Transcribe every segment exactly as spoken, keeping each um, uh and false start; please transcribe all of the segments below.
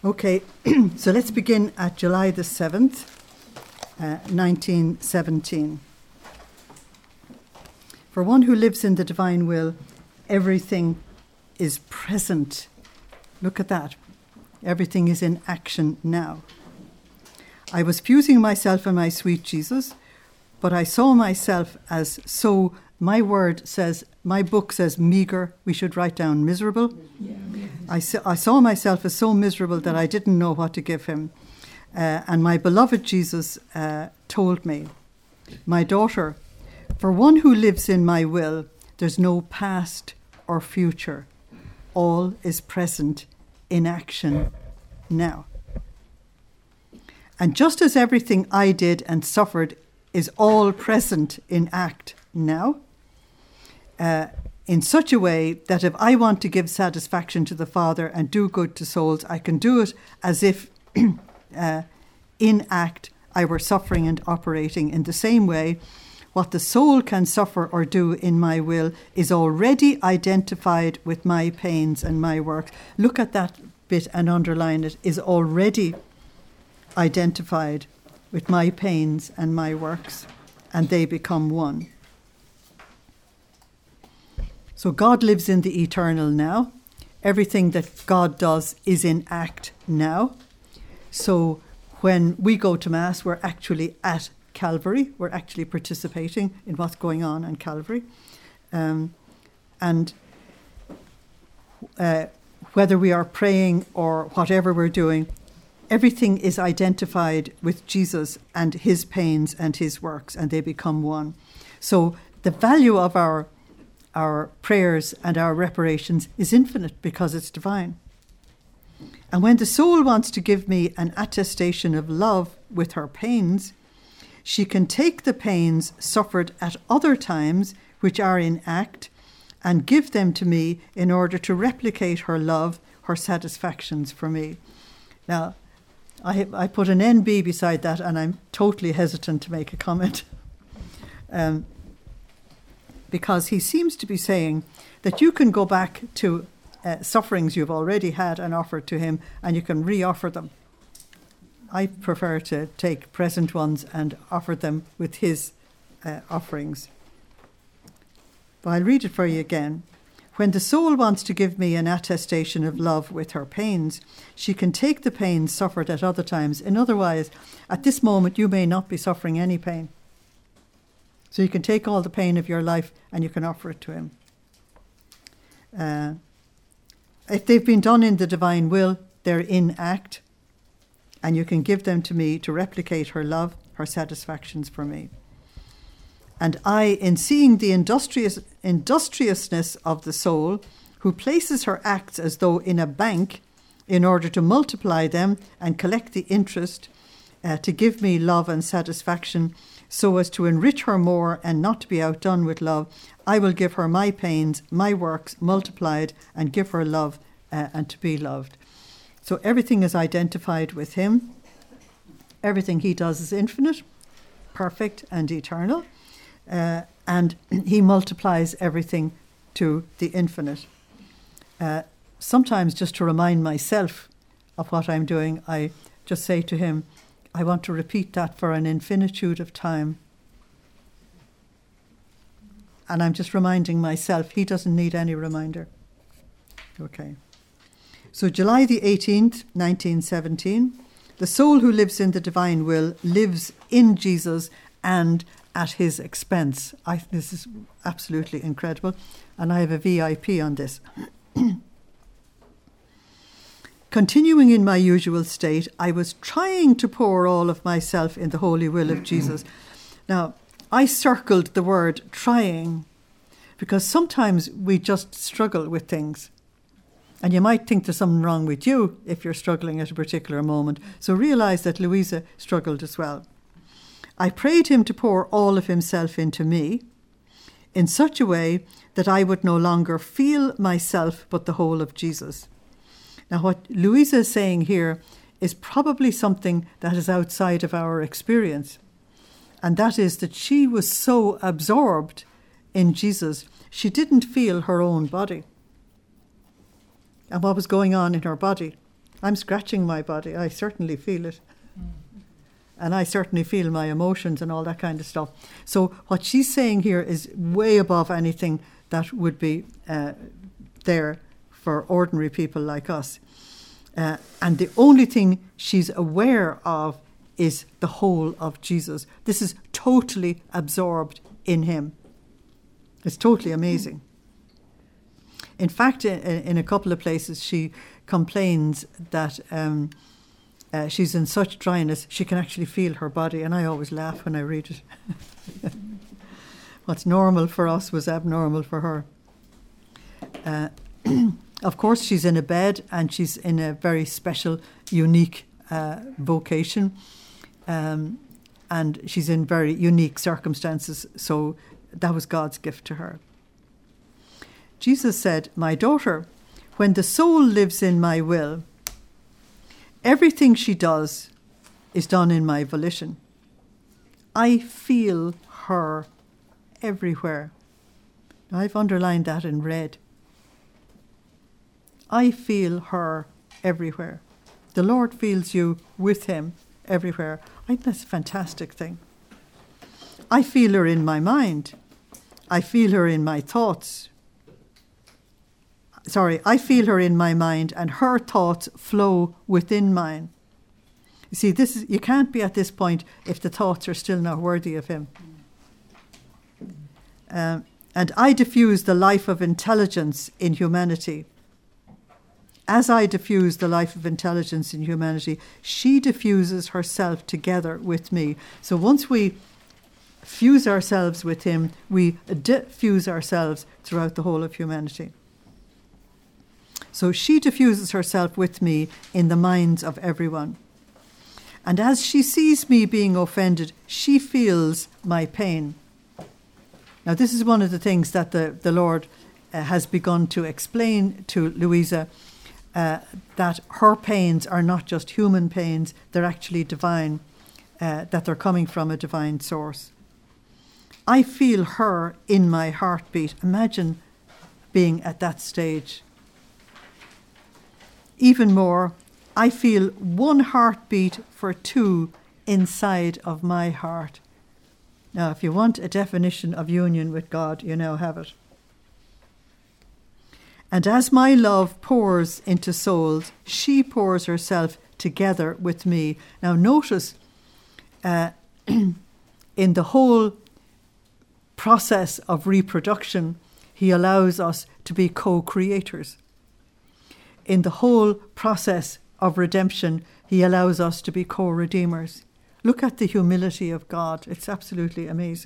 Okay, so let's begin at July the seventh, uh, nineteen seventeen. For one who lives in the divine will, everything is present. Look at that. Everything is in action now. I was fusing myself and my sweet Jesus, but I saw myself as so, my word says, my book says meager. We should write down miserable. Yeah. I, sa- I saw myself as so miserable that I didn't know what to give him. Uh, and my beloved Jesus uh, told me, my daughter, for one who lives in my will, there's no past or future. All is present in action now. And just as everything I did and suffered is all present in act now, uh, in such a way that if I want to give satisfaction to the Father and do good to souls, I can do it as if uh, in act I were suffering and operating. In the same way, what the soul can suffer or do in my will is already identified with my pains and my works. Look at that bit and underline it, is already identified with my pains and my works, and they become one. So God lives in the eternal now. Everything that God does is in act now. So when we go to Mass, we're actually at Calvary. We're actually participating in what's going on in Calvary. Um, and uh, whether we are praying or whatever we're doing, everything is identified with Jesus and his pains and his works, and they become one. So the value of our our prayers and our reparations is infinite because it's divine. And when the soul wants to give me an attestation of love with her pains, she can take the pains suffered at other times, which are in act, and give them to me in order to replicate her love, her satisfactions for me. Now, I, I put an N B beside that, and I'm totally hesitant to make a comment. Um, because he seems to be saying that you can go back to uh, sufferings you've already had and offer to him, and you can re-offer them. I prefer to take present ones and offer them with his uh, offerings. But I'll read it for you again. When the soul wants to give me an attestation of love with her pains, she can take the pains suffered at other times. In other words, at this moment you may not be suffering any pain. So you can take all the pain of your life and you can offer it to him. Uh, if they've been done in the divine will, they're in act, and you can give them to me to replicate her love, her satisfactions for me. And I, in seeing the industrious industriousness of the soul, who places her acts as though in a bank in order to multiply them and collect the interest, uh, to give me love and satisfaction, so as to enrich her more and not to be outdone with love, I will give her my pains, my works multiplied, and give her love uh, and to be loved. So everything is identified with him. Everything he does is infinite, perfect, and eternal. Uh, and he multiplies everything to the infinite. Uh, sometimes, just to remind myself of what I'm doing, I just say to him, I want to repeat that for an infinitude of time. And I'm just reminding myself, he doesn't need any reminder. Okay. So July the eighteenth, nineteen seventeen, the soul who lives in the divine will lives in Jesus and at his expense. I, this is absolutely incredible. And I have a V I P on this. Continuing in my usual state, I was trying to pour all of myself in the holy will of Jesus. Now, I circled the word trying because sometimes we just struggle with things. And you might think there's something wrong with you if you're struggling at a particular moment. So realize that Louisa struggled as well. I prayed him to pour all of himself into me in such a way that I would no longer feel myself but the whole of Jesus. Now, what Louisa is saying here is probably something that is outside of our experience. And that is that she was so absorbed in Jesus, she didn't feel her own body and what was going on in her body. I'm scratching my body. I certainly feel it. And I certainly feel my emotions and all that kind of stuff. So what she's saying here is way above anything that would be uh, there for ordinary people like us. Uh, and the only thing she's aware of is the whole of Jesus. This is totally absorbed in him. It's totally amazing. In fact, in, in a couple of places, she complains that um, uh, she's in such dryness, she can actually feel her body. And I always laugh when I read it. What's normal for us was abnormal for her. Uh, of course, she's in a bed and she's in a very special, unique uh, vocation. Um, and she's in very unique circumstances. So that was God's gift to her. Jesus said, "My daughter, when the soul lives in my will, everything she does is done in my volition. I feel her everywhere." Now, I've underlined that in red. I feel her everywhere. The Lord feels you with him everywhere. I think that's a fantastic thing. I feel her in my mind. I feel her in my thoughts. Sorry, I feel her in my mind, and her thoughts flow within mine. You see, this is, you can't be at this point if the thoughts are still not worthy of him. Um, and I diffuse the life of intelligence in humanity. As I diffuse the life of intelligence in humanity, she diffuses herself together with me. So once we fuse ourselves with him, we diffuse ourselves throughout the whole of humanity. So she diffuses herself with me in the minds of everyone. And as she sees me being offended, she feels my pain. Now, this is one of the things that the, the Lord uh, has begun to explain to Louisa, uh, that her pains are not just human pains, they're actually divine, uh, that they're coming from a divine source. I feel her in my heartbeat. Imagine being at that stage. Even more, I feel one heartbeat for two inside of my heart. Now, if you want a definition of union with God, you now have it. And as my love pours into souls, she pours herself together with me. Now, notice uh, in the whole process of reproduction, he allows us to be co-creators. In the whole process of redemption, he allows us to be co-redeemers. Look at the humility of God. It's absolutely amazing.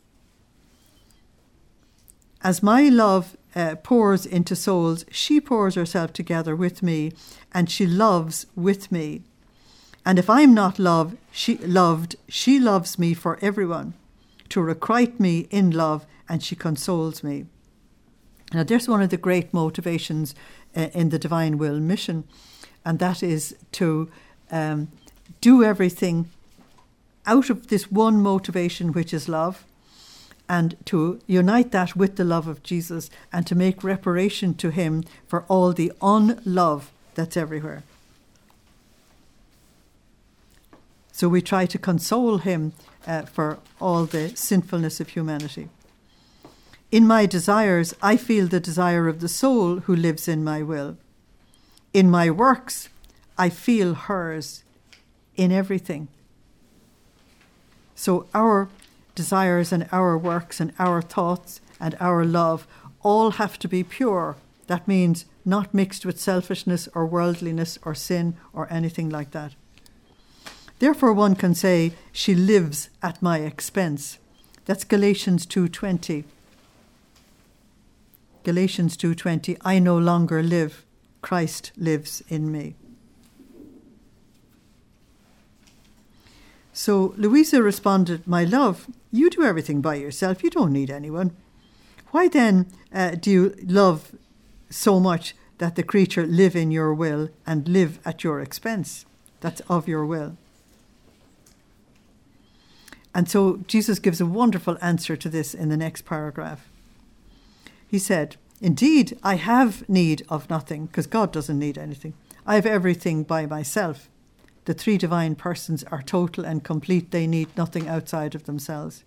As my love uh, pours into souls, she pours herself together with me, and she loves with me. And if I'm not loved, she loved, she loves me for everyone, to requite me in love, and she consoles me. Now, there's one of the great motivations uh, in the Divine Will mission, and that is to um, do everything out of this one motivation, which is love, and to unite that with the love of Jesus and to make reparation to him for all the unlove that's everywhere. So we try to console him uh, for all the sinfulness of humanity. In my desires, I feel the desire of the soul who lives in my will. In my works, I feel hers in everything. So our desires and our works and our thoughts and our love all have to be pure. That means not mixed with selfishness or worldliness or sin or anything like that. Therefore, one can say, she lives at my expense. That's Galatians two twenty. Galatians two twenty, I no longer live, Christ lives in me. So Louisa responded, my love, you do everything by yourself. You don't need anyone. Why then uh, do you love so much that the creature live in your will and live at your expense? That's of your will. And so Jesus gives a wonderful answer to this in the next paragraph. He said, Indeed, I have need of nothing, because God doesn't need anything. I have everything by myself. The three divine persons are total and complete. They need nothing outside of themselves.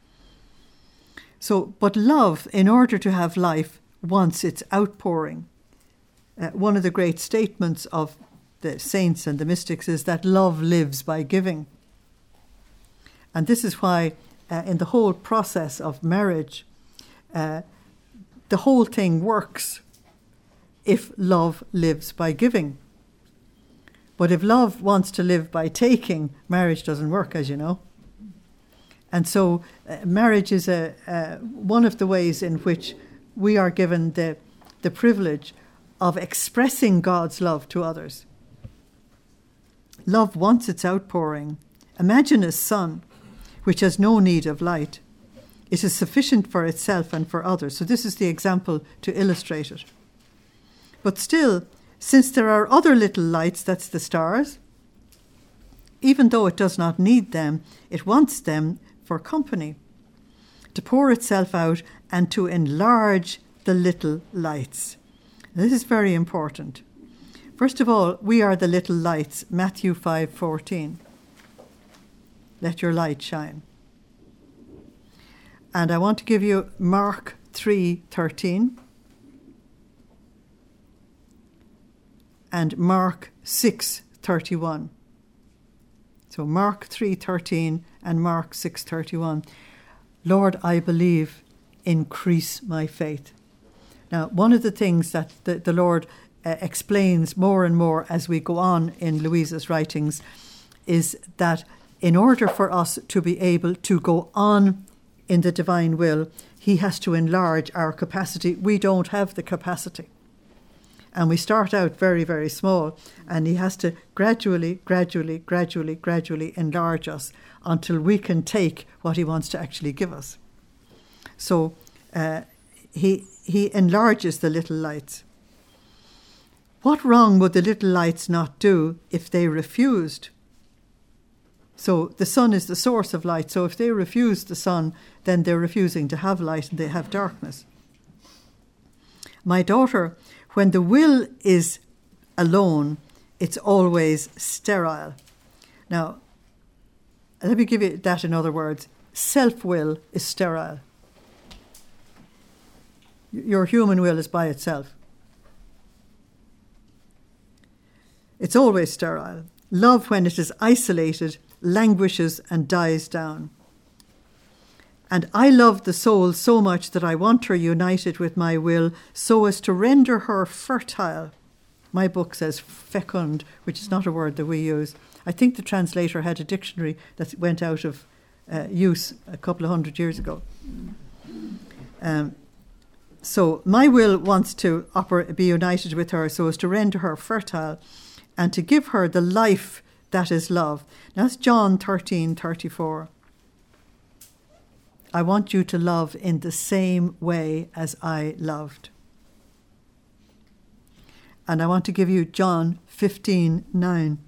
So, but love, in order to have life, wants its outpouring. Uh, one of the great statements of the saints and the mystics is that love lives by giving. And this is why uh, in the whole process of marriage, uh, the whole thing works if love lives by giving. But if love wants to live by taking, marriage doesn't work, as you know. And so uh, marriage is a uh, one of the ways in which we are given the, the privilege of expressing God's love to others. Love wants its outpouring. Imagine a sun which has no need of light. It is sufficient for itself and for others. So this is the example to illustrate it. But still, since there are other little lights, that's the stars, even though it does not need them, it wants them for company, to pour itself out and to enlarge the little lights. This is very important. First of all, we are the little lights, Matthew five fourteen. Let your light shine. And I want to give you Mark three thirteen and Mark six thirty-one. So Mark three thirteen and Mark six thirty-one. Lord, I believe, increase my faith. Now, one of the things that the, the Lord uh, explains more and more as we go on in Louisa's writings is that in order for us to be able to go on in the divine will, he has to enlarge our capacity. We don't have the capacity. And we start out very, very small, and he has to gradually, gradually, gradually, gradually enlarge us until we can take what he wants to actually give us. So uh, he he enlarges the little lights. What wrong would the little lights not do if they refused? So the sun is the source of light. So if they refuse the sun, then they're refusing to have light and they have darkness. My daughter, when the will is alone, it's always sterile. Now, let me give you that in other words. Self-will is sterile. Your human will is by itself. It's always sterile. Love, when it is isolated, languishes and dies down. And I love the soul so much that I want her united with my will so as to render her fertile. My book says fecund, which is not a word that we use. I think the translator had a dictionary that went out of uh, use a couple of hundred years ago. Um, so my will wants to oper- be united with her so as to render her fertile and to give her the life that is love. Now that's John thirteen thirty-four. I want you to love in the same way as I loved. And I want to give you John fifteen nine.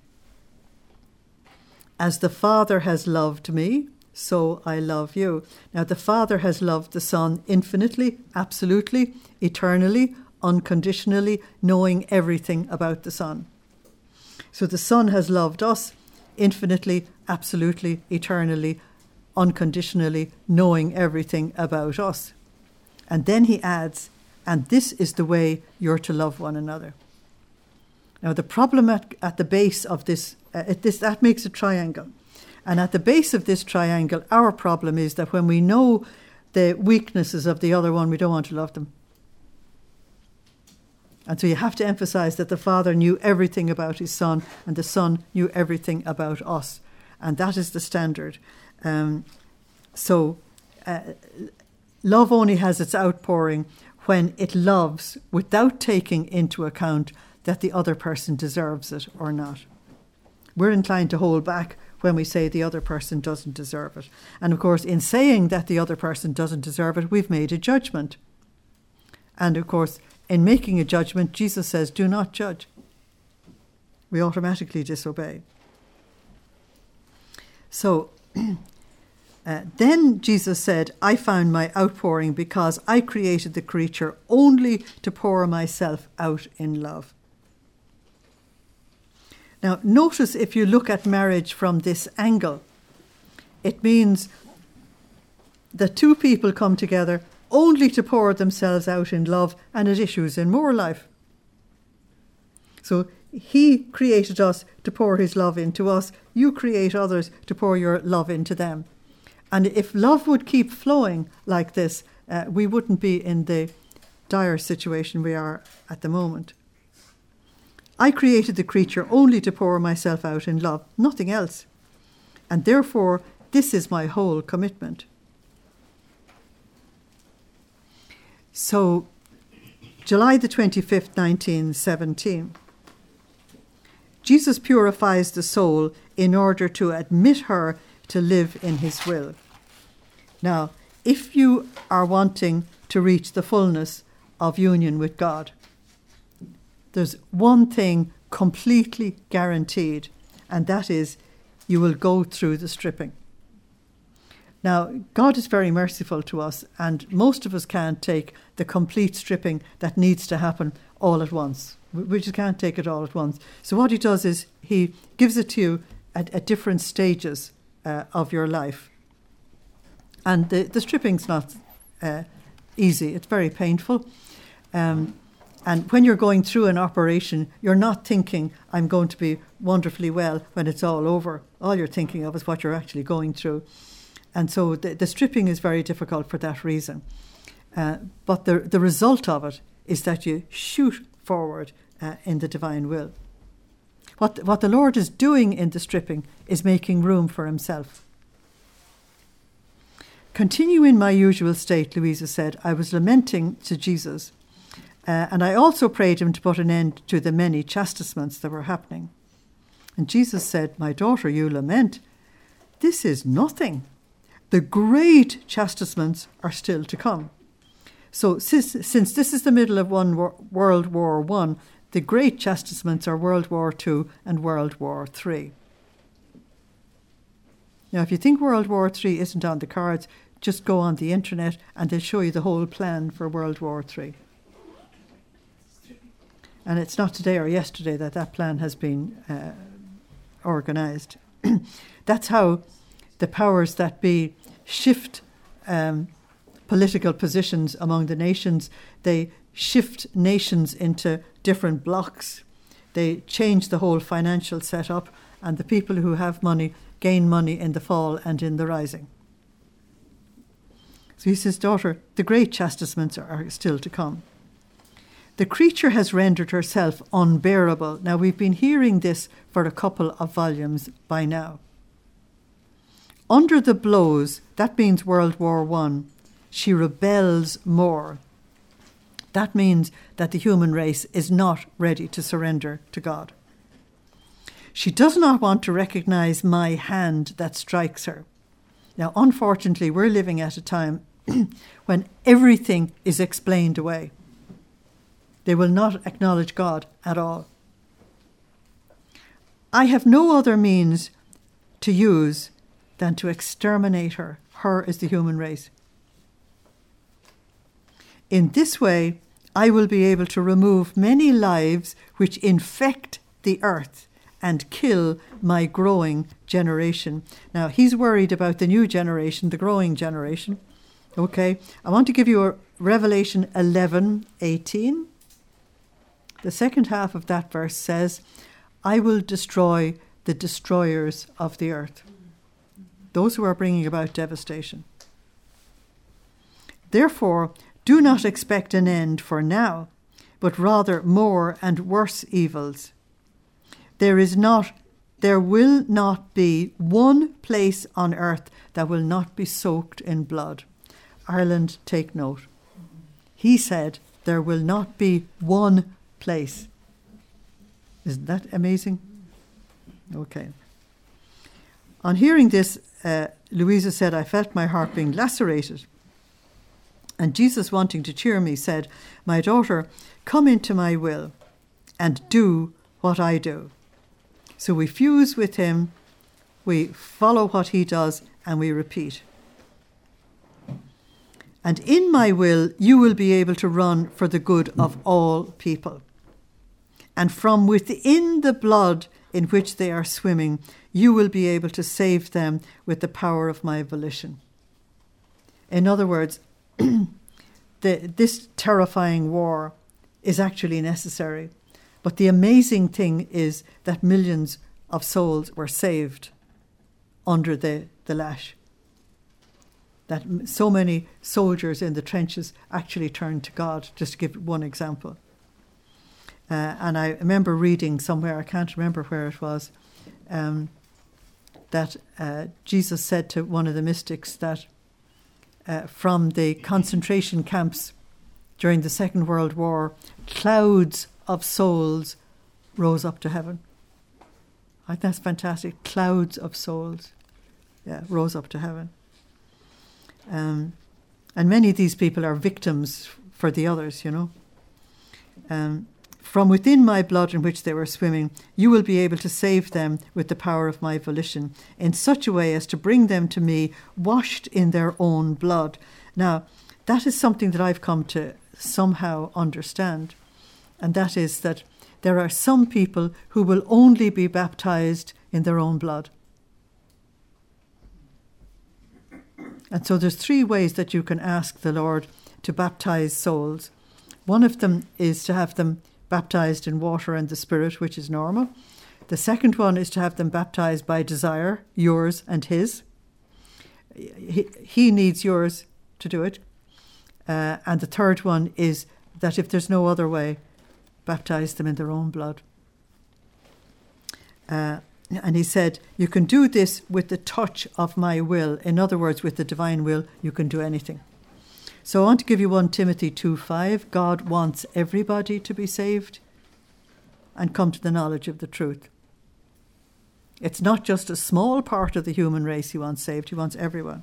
As the Father has loved me, so I love you. Now the Father has loved the Son infinitely, absolutely, eternally, unconditionally, knowing everything about the Son. So the Son has loved us infinitely, absolutely, eternally, unconditionally, knowing everything about us. And then he adds, and this is the way you're to love one another. Now the problem at, at the base of this, uh, it, this, that makes a triangle. And at the base of this triangle, our problem is that when we know the weaknesses of the other one, we don't want to love them. And so you have to emphasize that the Father knew everything about his Son and the Son knew everything about us. And that is the standard. Um, so uh, love only has its outpouring when it loves without taking into account that the other person deserves it or not. We're inclined to hold back when we say the other person doesn't deserve it. And of course, in saying that the other person doesn't deserve it, we've made a judgment. And of course, in making a judgment, Jesus says, do not judge. We automatically disobey. So, Uh, then Jesus said, I found my outpouring because I created the creature only to pour myself out in love. Now, notice if you look at marriage from this angle, it means that two people come together only to pour themselves out in love, and it issues in more life. So he created us to pour his love into us. You create others to pour your love into them. And if love would keep flowing like this, uh, we wouldn't be in the dire situation we are at the moment. I created the creature only to pour myself out in love, nothing else. And therefore, this is my whole commitment. So, July the twenty-fifth, nineteen seventeen. Jesus purifies the soul in order to admit her to live in his will. Now, if you are wanting to reach the fullness of union with God, there's one thing completely guaranteed, and that is you will go through the stripping. Now, God is very merciful to us, and most of us can't take the complete stripping that needs to happen all at once. We just can't take it all at once. So what he does is he gives it to you at, at different stages uh, of your life. And the, the stripping's not uh, easy. It's very painful. Um, and when you're going through an operation, you're not thinking, I'm going to be wonderfully well when it's all over. All you're thinking of is what you're actually going through. And so the, the stripping is very difficult for that reason. Uh, but the, the result of it is that you shoot forward uh, in the divine will. What, what the Lord is doing in the stripping is making room for himself. Continue in my usual state, Louisa said. I was lamenting to Jesus. Uh, and I also prayed him to put an end to the many chastisements that were happening. And Jesus said, my daughter, you lament. This is nothing. The great chastisements are still to come. So since, since this is the middle of one war, World War One, the great chastisements are World War Two and World War Three. Now, if you think World War Three isn't on the cards, just go on the internet and they'll show you the whole plan for World War Three. And it's not today or yesterday that that plan has been uh, organised. That's how the powers that be shift um, political positions among the nations. They shift nations into different blocks. They change the whole financial setup, and the people who have money gain money in the fall and in the rising. So he says, daughter, the great chastisements are still to come. The creature has rendered herself unbearable. Now, we've been hearing this for a couple of volumes by now. Under the blows, that means World War One, she rebels more. That means that the human race is not ready to surrender to God. She does not want to recognize my hand that strikes her. Now, unfortunately, we're living at a time when everything is explained away. They will not acknowledge God at all. I have no other means to use than to exterminate her. Her is the human race. In this way, I will be able to remove many lives which infect the earth and kill my growing generation. Now, he's worried about the new generation, the growing generation. Okay, I want to give you a Revelation eleven eighteen. The second half of that verse says, I will destroy the destroyers of the earth. Those who are bringing about devastation. Therefore, do not expect an end for now, but rather more and worse evils. There is not, there will not be one place on earth that will not be soaked in blood. Ireland, take note. He said, there will not be one place. Isn't that amazing? Okay. On hearing this, uh, Louisa said, I felt my heart being lacerated. And Jesus, wanting to cheer me, said, my daughter, come into my will and do what I do. So we fuse with him, we follow what he does, and we repeat. And in my will, you will be able to run for the good of all people. And from within the blood in which they are swimming, you will be able to save them with the power of my volition. In other words, the, this terrifying war is actually necessary. But the amazing thing is that millions of souls were saved under the, the lash. That so many soldiers in the trenches actually turned to God, just to give one example. Uh, and I remember reading somewhere, I can't remember where it was, um, that uh, Jesus said to one of the mystics that uh, from the concentration camps during the Second World War, clouds of souls rose up to heaven. I think that's fantastic. Clouds of souls, yeah, rose up to heaven. Um, and many of these people are victims for the others, you know. Um, From within my blood in which they were swimming, you will be able to save them with the power of my volition, in such a way as to bring them to me washed in their own blood. Now, that is something that I've come to somehow understand, and that is that there are some people who will only be baptized in their own blood. And so there's three ways that you can ask the Lord to baptize souls. One of them is to have them baptized in water and the Spirit, which is normal. The second one is to have them baptized by desire, yours and his. He, he needs yours to do it. Uh, and the third one is that if there's no other way, baptize them in their own blood. Uh, and he said, you can do this with the touch of my will. In other words, with the divine will, you can do anything. So I want to give you First Timothy two five. God wants everybody to be saved and come to the knowledge of the truth. It's not just a small part of the human race he wants saved, he wants everyone.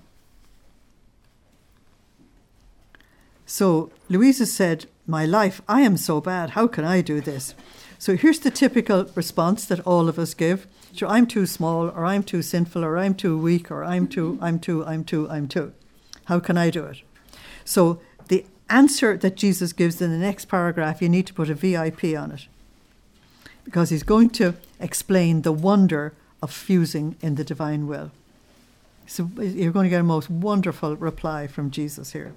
So Louisa said, my life, I am so bad, how can I do this? So here's the typical response that all of us give. Sure, I'm too small, or I'm too sinful, or I'm too weak, or I'm too, I'm too, I'm too, I'm too. How can I do it? So the answer that Jesus gives in the next paragraph, you need to put a V I P on it, because he's going to explain the wonder of fusing in the divine will. So you're going to get a most wonderful reply from Jesus here.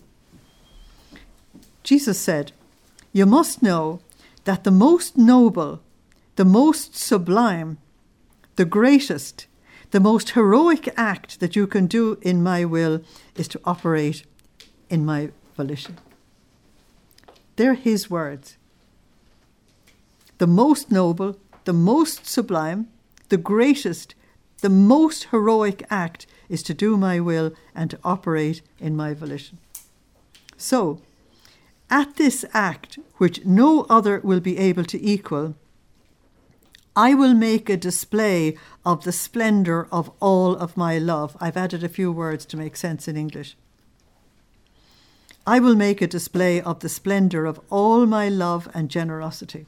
Jesus said, you must know that the most noble, the most sublime, the greatest, the most heroic act that you can do in my will is to operate in my volition. They're his words. The most noble, the most sublime, the greatest, the most heroic act is to do my will and to operate in my volition. So, at this act, which no other will be able to equal, I will make a display of the splendour of all of my love. I've added a few words to make sense in English. I will make a display of the splendour of all my love and generosity.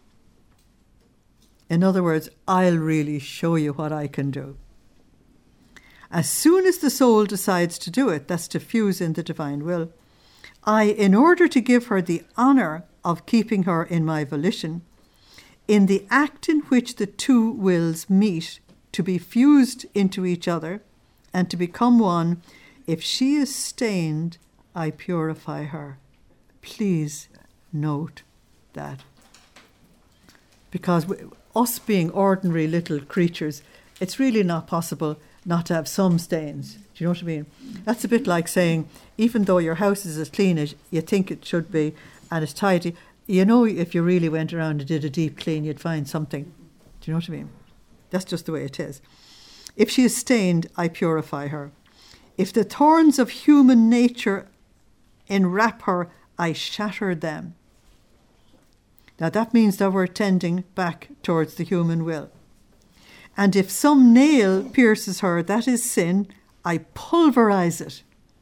In other words, I'll really show you what I can do. As soon as the soul decides to do it, that's to fuse in the divine will, I, in order to give her the honour of keeping her in my volition, in the act in which the two wills meet to be fused into each other and to become one, if she is stained, I purify her. Please note that. Because we, us being ordinary little creatures, it's really not possible not to have some stains. Do you know what I mean? That's a bit like saying, even though your house is as clean as you think it should be and it's tidy, you know, if you really went around and did a deep clean, you'd find something. Do you know what I mean? That's just the way it is. If she is stained, I purify her. If the thorns of human nature enwrap her, I shatter them. Now that means that we're tending back towards the human will. And if some nail pierces her, that is sin, I pulverize it.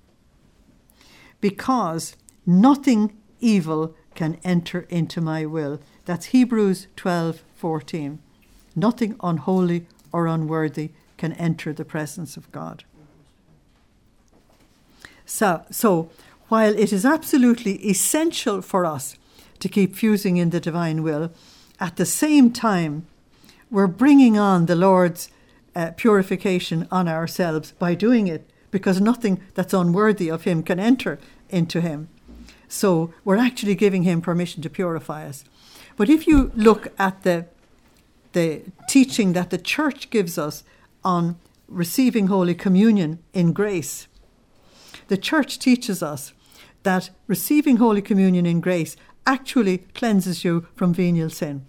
Because nothing evil can enter into my will. That's Hebrews twelve fourteen. Nothing unholy or unworthy can enter the presence of God. So, so while it is absolutely essential for us to keep fusing in the divine will, at the same time, we're bringing on the Lord's uh, purification on ourselves by doing it, because nothing that's unworthy of him can enter into him. So we're actually giving him permission to purify us. But if you look at the the teaching that the church gives us on receiving Holy Communion in grace, the church teaches us that receiving Holy Communion in grace actually cleanses you from venial sin.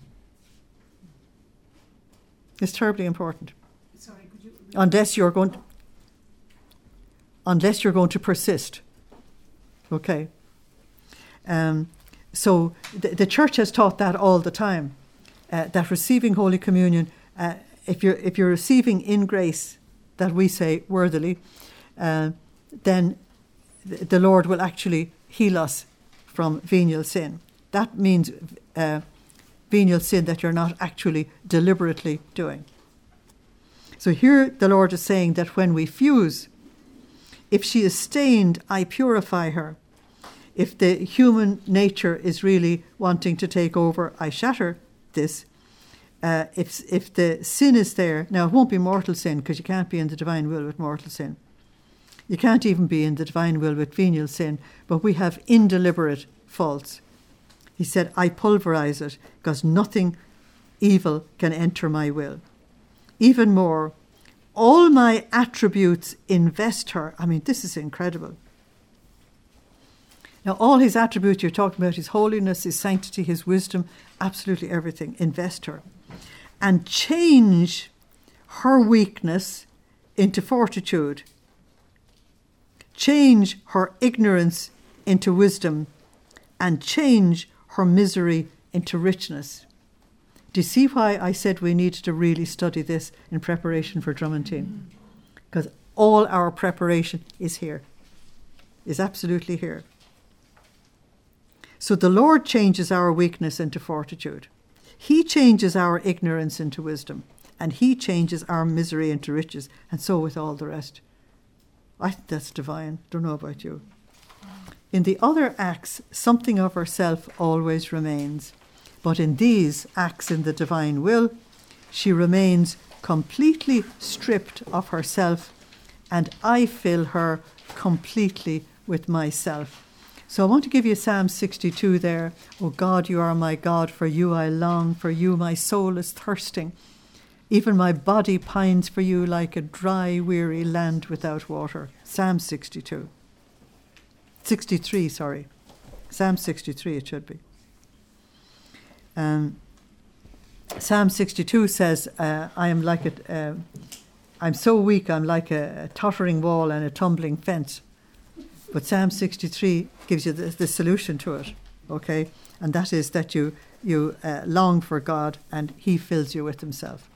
It's terribly important. Sorry, could you... Unless you're going to, unless you're going to persist. Okay. Um, so the, the church has taught that all the time, uh, that receiving Holy Communion, uh, if you're if you're receiving in grace, that we say worthily, uh, then th- the Lord will actually heal us from venial sin. That means uh, venial sin that you're not actually deliberately doing. So here the Lord is saying that when we fuse, if she is stained, I purify her. If the human nature is really wanting to take over, I shatter this. Uh, if if the sin is there, now it won't be mortal sin, because you can't be in the divine will with mortal sin. You can't even be in the divine will with venial sin, but we have indeliberate faults. He said, I pulverize it, because nothing evil can enter my will. Even more, all my attributes invest her. I mean, this is incredible. Now, all his attributes you're talking about, his holiness, his sanctity, his wisdom, absolutely everything, invest her. And change her weakness into fortitude. Change her ignorance into wisdom. And change her misery into richness. Do you see why I said we needed to really study this in preparation for Drummondine? Because all our preparation is here, is absolutely here. So the Lord changes our weakness into fortitude. He changes our ignorance into wisdom. And he changes our misery into riches. And so with all the rest. I think that's divine. Don't know about you. In the other acts, something of herself always remains. But in these acts in the divine will, she remains completely stripped of herself, and I fill her completely with myself. So I want to give you Psalm sixty-two there. O God, you are my God, for you I long, for you my soul is thirsting. Even my body pines for you like a dry, weary land without water. Psalm sixty-two. sixty-three, sorry. Psalm sixty-three it should be. Um, Psalm sixty-two says, uh, I am like a, uh, I'm so weak, I'm like a, a tottering wall and a tumbling fence. But Psalm sixty-three gives you the, the solution to it, okay? And that is that you, you uh, long for God and he fills you with himself.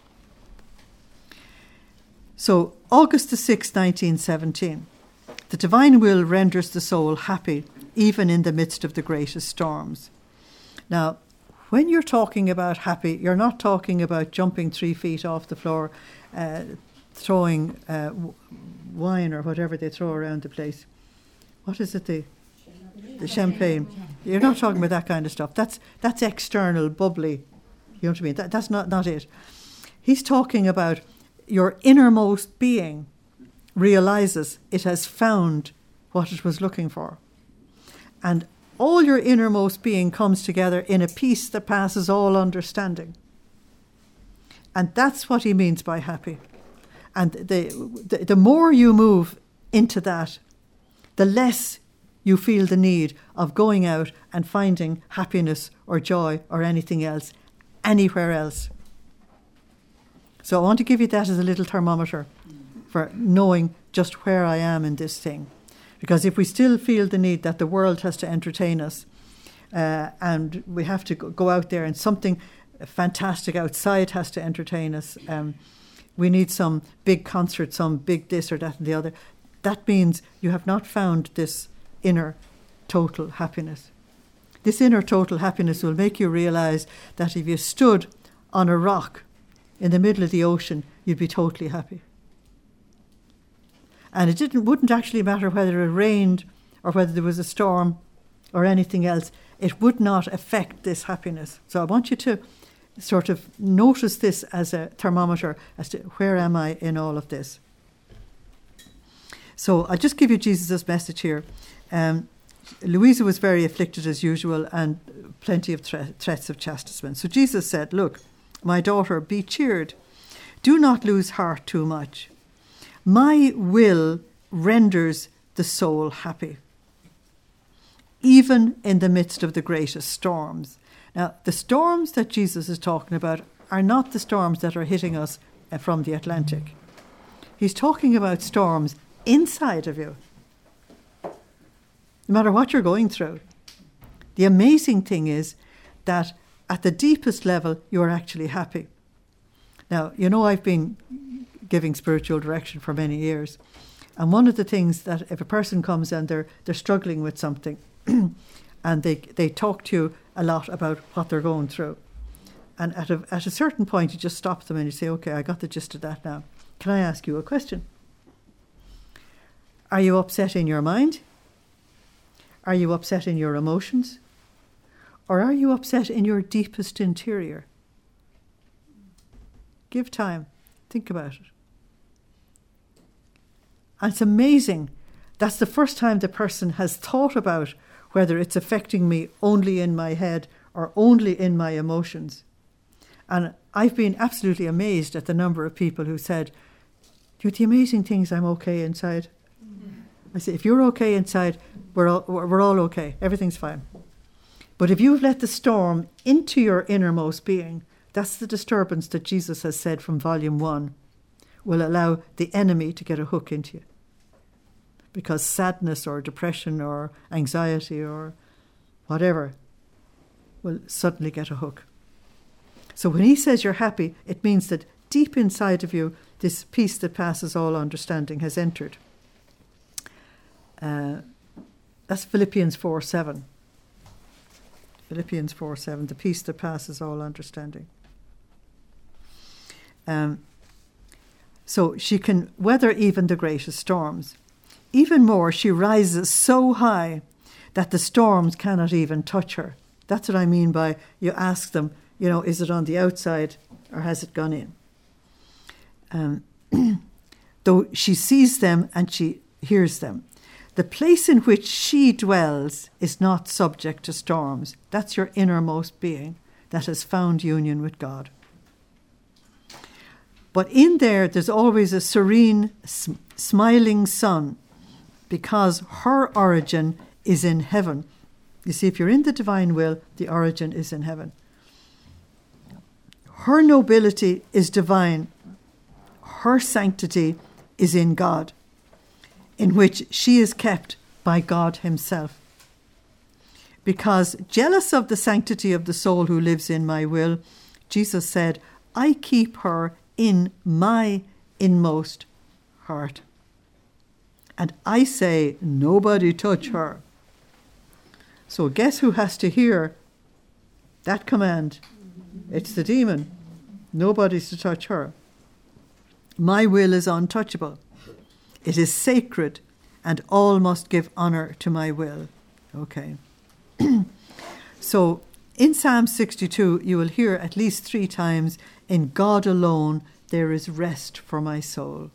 So, August the sixth, nineteen seventeen. The divine will renders the soul happy, even in the midst of the greatest storms. Now, when you're talking about happy, you're not talking about jumping three feet off the floor, uh, throwing uh, w- wine or whatever they throw around the place. What is it? The, the champagne. You're not talking about that kind of stuff. That's that's external, bubbly. You know what I mean? That, that's not, not it. He's talking about your innermost being realizes it has found what it was looking for. And all your innermost being comes together in a peace that passes all understanding. And that's what he means by happy. And the, the, the more you move into that, the less you feel the need of going out and finding happiness or joy or anything else, anywhere else. So I want to give you that as a little thermometer for knowing just where I am in this thing. Because if we still feel the need that the world has to entertain us, uh, and we have to go out there and something fantastic outside has to entertain us, um, we need some big concert, some big this or that and the other, that means you have not found this inner total happiness. This inner total happiness will make you realize that if you stood on a rock in the middle of the ocean, you'd be totally happy. And it didn't wouldn't actually matter whether it rained or whether there was a storm or anything else. It would not affect this happiness. So I want you to sort of notice this as a thermometer as to where am I in all of this. So I'll just give you Jesus' message here. Um, Louisa was very afflicted as usual and plenty of thre- threats of chastisement. So Jesus said, look, my daughter, be cheered. Do not lose heart too much. My will renders the soul happy, even in the midst of the greatest storms. Now, the storms that Jesus is talking about are not the storms that are hitting us from the Atlantic. He's talking about storms inside of you, no matter what you're going through. The amazing thing is that at the deepest level, you are actually happy. Now, you know, I've been giving spiritual direction for many years. And one of the things that if a person comes and they're they're struggling with something and they they talk to you a lot about what they're going through. And at a, at a certain point, you just stop them and you say, okay, I got the gist of that now. Can I ask you a question? Are you upset in your mind? Are you upset in your emotions? Or are you upset in your deepest interior? Give time. Think about it. And it's amazing. That's the first time the person has thought about whether it's affecting me only in my head or only in my emotions. And I've been absolutely amazed at the number of people who said, the amazing thing is I'm okay inside. I say, if you're okay inside, we're all, we're all okay. Everything's fine. But if you've let the storm into your innermost being, that's the disturbance that Jesus has said from volume one will allow the enemy to get a hook into you. Because sadness or depression or anxiety or whatever will suddenly get a hook. So when he says you're happy, it means that deep inside of you, this peace that passes all understanding has entered. Uh, that's Philippians four seven. Philippians four seven, the peace that passes all understanding. Um, so she can weather even the greatest storms. Even more, she rises so high that the storms cannot even touch her. That's what I mean by you ask them, you know, is it on the outside or has it gone in? Um, though she sees them and she hears them. The place in which she dwells is not subject to storms. That's your innermost being that has found union with God. But in there, there's always a serene, sm- smiling sun because her origin is in heaven. You see, if you're in the divine will, the origin is in heaven. Her nobility is divine. Her sanctity is in God, in which she is kept by God himself. Because jealous of the sanctity of the soul who lives in my will, Jesus said, I keep her in my inmost heart. And I say, nobody touch her. So guess who has to hear that command? It's the demon. Nobody's to touch her. My will is untouchable. It is sacred, and all must give honour to my will. Okay. So in Psalm sixty-two, you will hear at least three times, in God alone there is rest for my soul.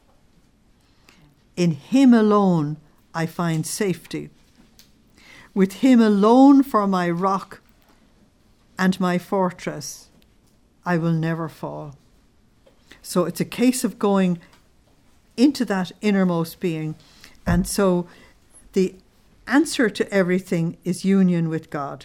In him alone I find safety. With him alone for my rock and my fortress, I will never fall. So it's a case of going into that innermost being. And so the answer to everything is union with God.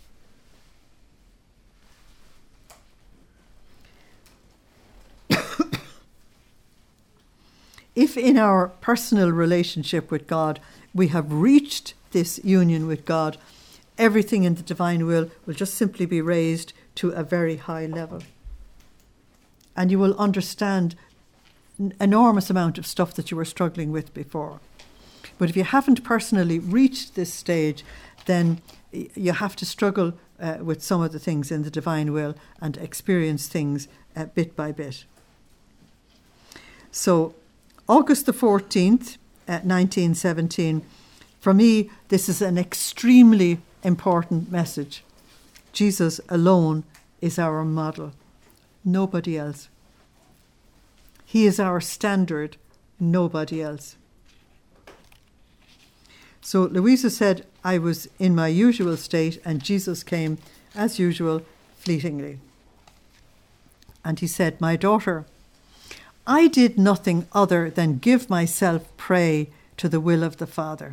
If in our personal relationship with God we have reached this union with God, everything in the divine will will just simply be raised to a very high level. And you will understand an enormous amount of stuff that you were struggling with before. But if you haven't personally reached this stage, then you have to struggle uh, with some of the things in the divine will and experience things uh, bit by bit. So August the fourteenth, uh, nineteen seventeen. For me, this is an extremely important message. Jesus alone is our model, nobody else. He is our standard, nobody else. So Louisa said, I was in my usual state, and Jesus came, as usual, fleetingly. And he said, my daughter, I did nothing other than give myself prey to the will of the Father.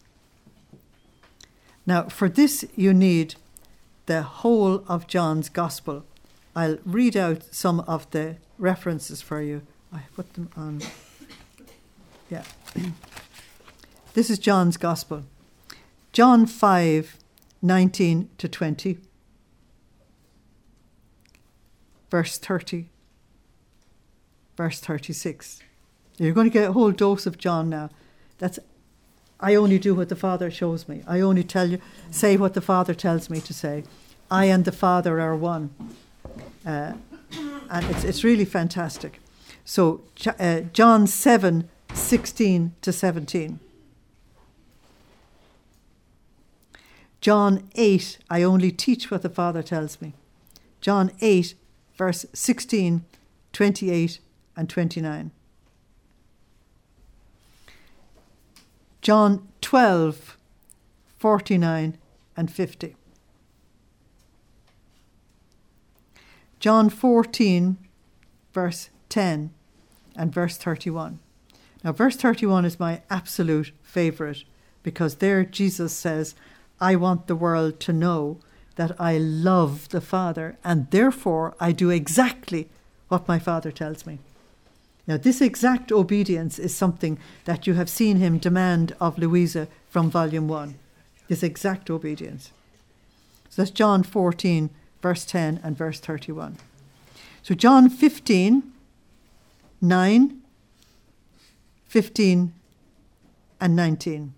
Now, for this you need the whole of John's Gospel. I'll read out some of the references for you. I put them on. Yeah. This is John's Gospel. John five, nineteen to twenty. Verse thirty. Verse thirty-six. You're going to get a whole dose of John now. That's, I only do what the Father shows me. I only tell you, say what the Father tells me to say. I and the Father are one. Uh, and it's it's really fantastic. So uh, John seven, sixteen to seventeen. John eight, I only teach what the Father tells me. John eight, verse sixteen, twenty-eight and twenty-nine. John twelve, forty-nine and fifty. John fourteen, verse ten and verse thirty-one. Now, verse thirty-one is my absolute favourite, because there Jesus says, I want the world to know that I love the Father, and therefore I do exactly what my Father tells me. Now, this exact obedience is something that you have seen him demand of Louisa from volume one. This exact obedience. So that's John fourteen, verse ten and verse thirty-one. So John fifteen, nine, fifteen and nineteen.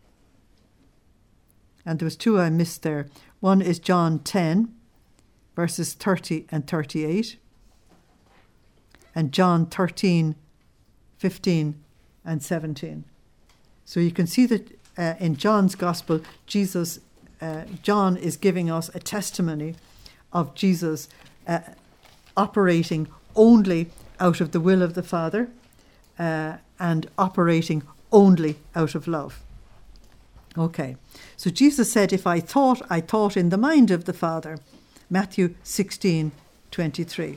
And there was two I missed there. One is John ten, verses thirty and thirty-eight. And John thirteen, fifteen and seventeen. So you can see that uh, in John's Gospel, Jesus, uh, John is giving us a testimony of Jesus uh, operating only out of the will of the Father uh, and operating only out of love. Okay, so Jesus said, if I thought, I thought in the mind of the Father. Matthew sixteen, twenty-three.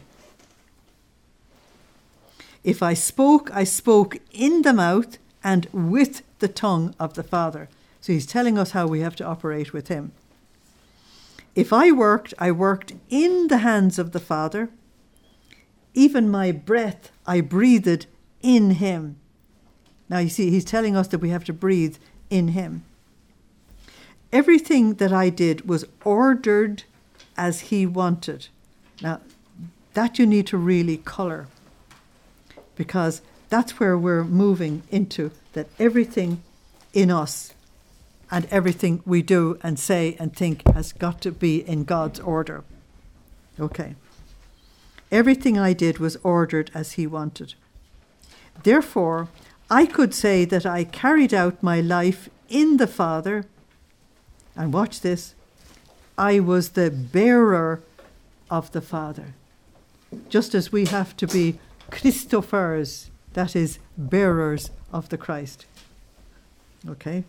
If I spoke, I spoke in the mouth and with the tongue of the Father. So he's telling us how we have to operate with him. If I worked, I worked in the hands of the Father. Even my breath I breathed in him. Now you see, he's telling us that we have to breathe in him. Everything that I did was ordered as he wanted. Now, that you need to really colour, because that's where we're moving into, that everything in us and everything we do and say and think has got to be in God's order. Okay. Everything I did was ordered as he wanted. Therefore, I could say that I carried out my life in the Father. And watch this, I was the bearer of the Father. Just as we have to be Christophers, that is, bearers of the Christ. Okay?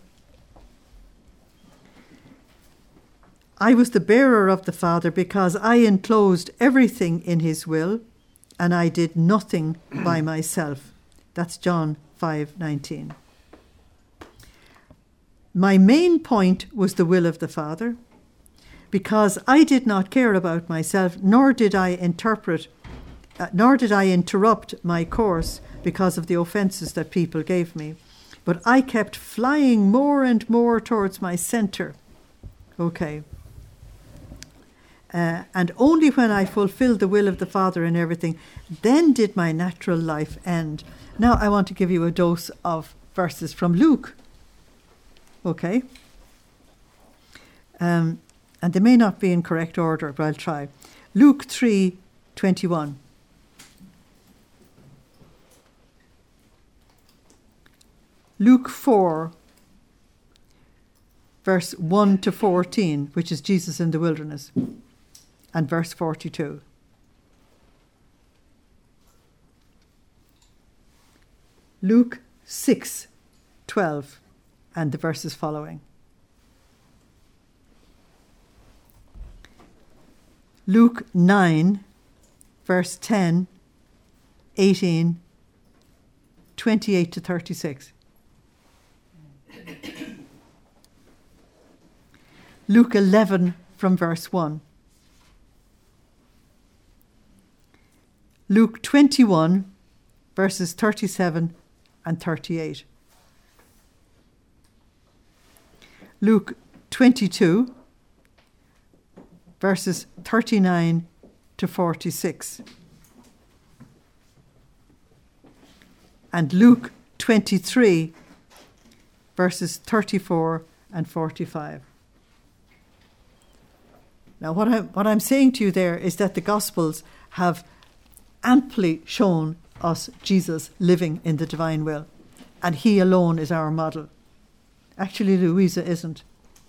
I was the bearer of the Father because I enclosed everything in his will, and I did nothing by myself. That's John five nineteen. My main point was the will of the Father, because I did not care about myself, nor did I interpret, uh, nor did I interrupt my course because of the offences that people gave me, but I kept flying more and more towards my centre. Okay. Uh, and only when I fulfilled the will of the Father in everything, then did my natural life end. Now I want to give you a dose of verses from Luke. Okay. Um, and they may not be in correct order, but I'll try. Luke three twenty-one. Luke four, verse one to fourteen, which is Jesus in the wilderness, and verse forty-two. Luke six, twelve, and the verses following. Luke nine, verse ten, eighteen, twenty-eight to thirty-six. Luke eleven from verse one. Luke twenty-one, verses thirty-seven and thirty-eight. Luke twenty-two, verses thirty-nine to forty-six. And Luke twenty-three, verses thirty-four and forty-five. Now, what I'm, what I'm saying to you there is that the Gospels have amply shown us Jesus living in the divine will, and he alone is our model. Actually, Louisa isn't.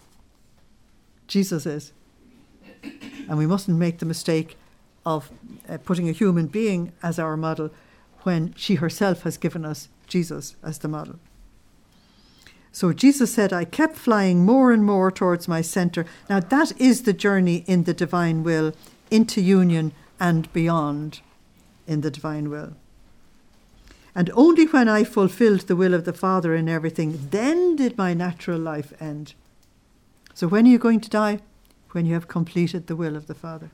Jesus is. And we mustn't make the mistake of uh, putting a human being as our model when she herself has given us Jesus as the model. So Jesus said, I kept flying more and more towards my centre. Now that is the journey in the divine will, into union and beyond in the divine will. And only when I fulfilled the will of the Father in everything, then did my natural life end. So when are you going to die? When you have completed the will of the Father.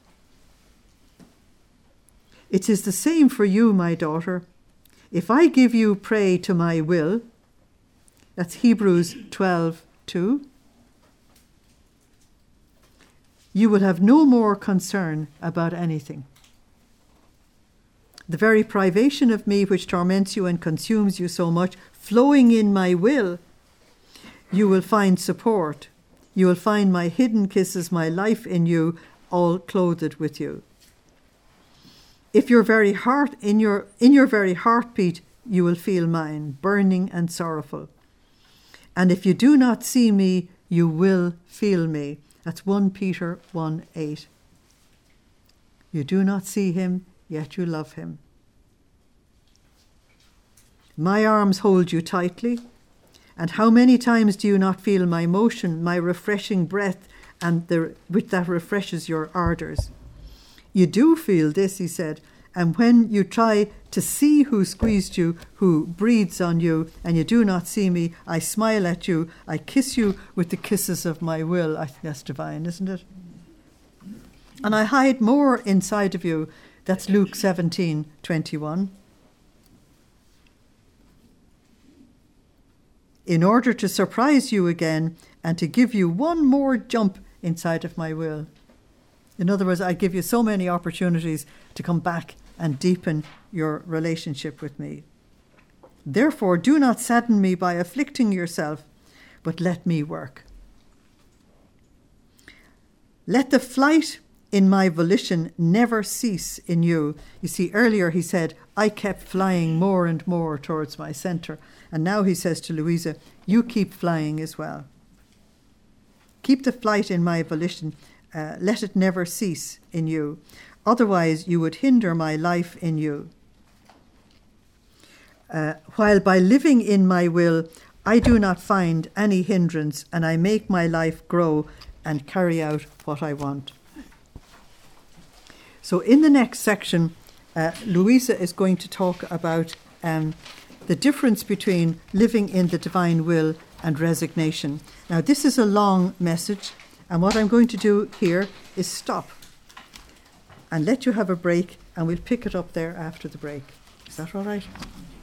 It is the same for you, my daughter. If I give you prey to my will, that's Hebrews twelve two, you will have no more concern about anything. The very privation of me which torments you and consumes you so much, flowing in my will, you will find support. You will find my hidden kisses, my life in you, all clothed with you. If your very heart, in your in your very heartbeat, you will feel mine, burning and sorrowful. And if you do not see me, you will feel me. That's First Peter one eight. You do not see him, yet you love him. My arms hold you tightly. And how many times do you not feel my motion, my refreshing breath, and the, which that refreshes your ardours? You do feel this, he said, and when you try to see who squeezed you, who breathes on you, and you do not see me, I smile at you, I kiss you with the kisses of my will. I think that's divine, isn't it? And I hide more inside of you. That's Luke seventeen twenty-one. In order to surprise you again and to give you one more jump inside of my will. In other words, I give you so many opportunities to come back and deepen your relationship with me. Therefore, do not sadden me by afflicting yourself, but let me work. Let the flight in my volition never cease in you. You see, earlier he said, I kept flying more and more towards my centre. And now he says to Louisa, you keep flying as well. Keep the flight in my volition. Uh, let it never cease in you. Otherwise, you would hinder my life in you. Uh, while by living in my will, I do not find any hindrance, and I make my life grow and carry out what I want. So in the next section, uh, Louisa is going to talk about um, the difference between living in the divine will and resignation. Now, this is a long message, and what I'm going to do here is stop and let you have a break, and we'll pick it up there after the break. Is that all right?